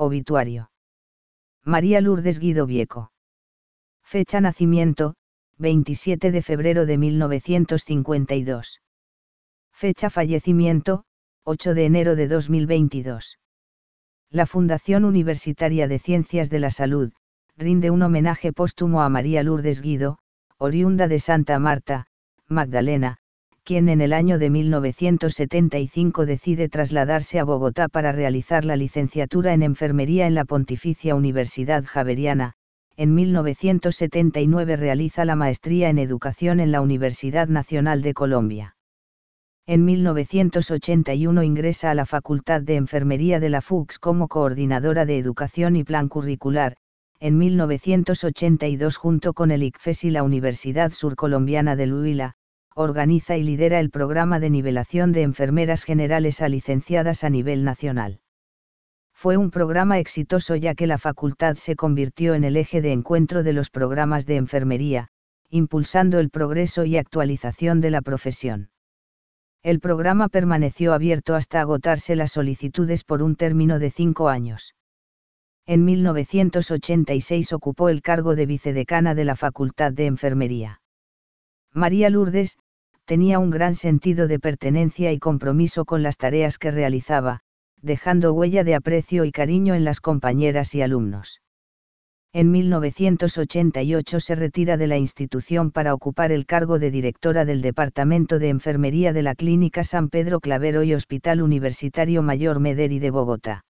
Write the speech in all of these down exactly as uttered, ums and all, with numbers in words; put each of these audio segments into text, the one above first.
Obituario. María Lourdes Guido Vieco. Fecha nacimiento, veintisiete de febrero de mil novecientos cincuenta y dos. Fecha fallecimiento, ocho de enero de dos mil veintidós. La Fundación Universitaria de Ciencias de la Salud rinde un homenaje póstumo a María Lourdes Guido, oriunda de Santa Marta, Magdalena, quien en el año de mil novecientos setenta y cinco decide trasladarse a Bogotá para realizar la licenciatura en enfermería en la Pontificia Universidad Javeriana. En mil novecientos setenta y nueve realiza la maestría en educación en la Universidad Nacional de Colombia. En mil novecientos ochenta y uno ingresa a la Facultad de Enfermería de la F U C S como coordinadora de educación y plan curricular. En mil novecientos ochenta y dos junto con el I C F E S y la Universidad Surcolombiana del Huila, organiza y lidera el programa de nivelación de enfermeras generales a licenciadas a nivel nacional. Fue un programa exitoso ya que la facultad se convirtió en el eje de encuentro de los programas de enfermería, impulsando el progreso y actualización de la profesión. El programa permaneció abierto hasta agotarse las solicitudes por un término de cinco años. En mil novecientos ochenta y seis ocupó el cargo de vicedecana de la Facultad de Enfermería. María Lourdes tenía un gran sentido de pertenencia y compromiso con las tareas que realizaba, dejando huella de aprecio y cariño en las compañeras y alumnos. En mil novecientos ochenta y ocho se retira de la institución para ocupar el cargo de directora del Departamento de Enfermería de la Clínica San Pedro Clavero y Hospital Universitario Mayor Mederi de Bogotá.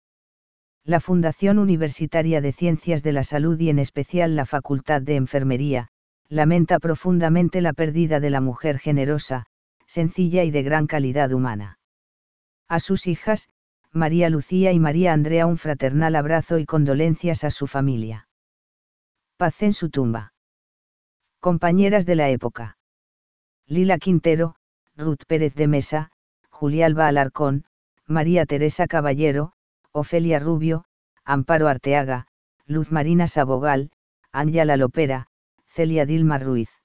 La Fundación Universitaria de Ciencias de la Salud y en especial la Facultad de Enfermería, lamenta profundamente la pérdida de la mujer generosa, sencilla y de gran calidad humana. A sus hijas, María Lucía y María Andrea, un fraternal abrazo y condolencias a su familia. Paz en su tumba. Compañeras de la época. Lila Quintero, Ruth Pérez de Mesa, Julialba Alarcón, María Teresa Caballero, Ofelia Rubio, Amparo Arteaga, Luz Marina Sabogal, Ángela Lopera, Celia Dilma Ruiz.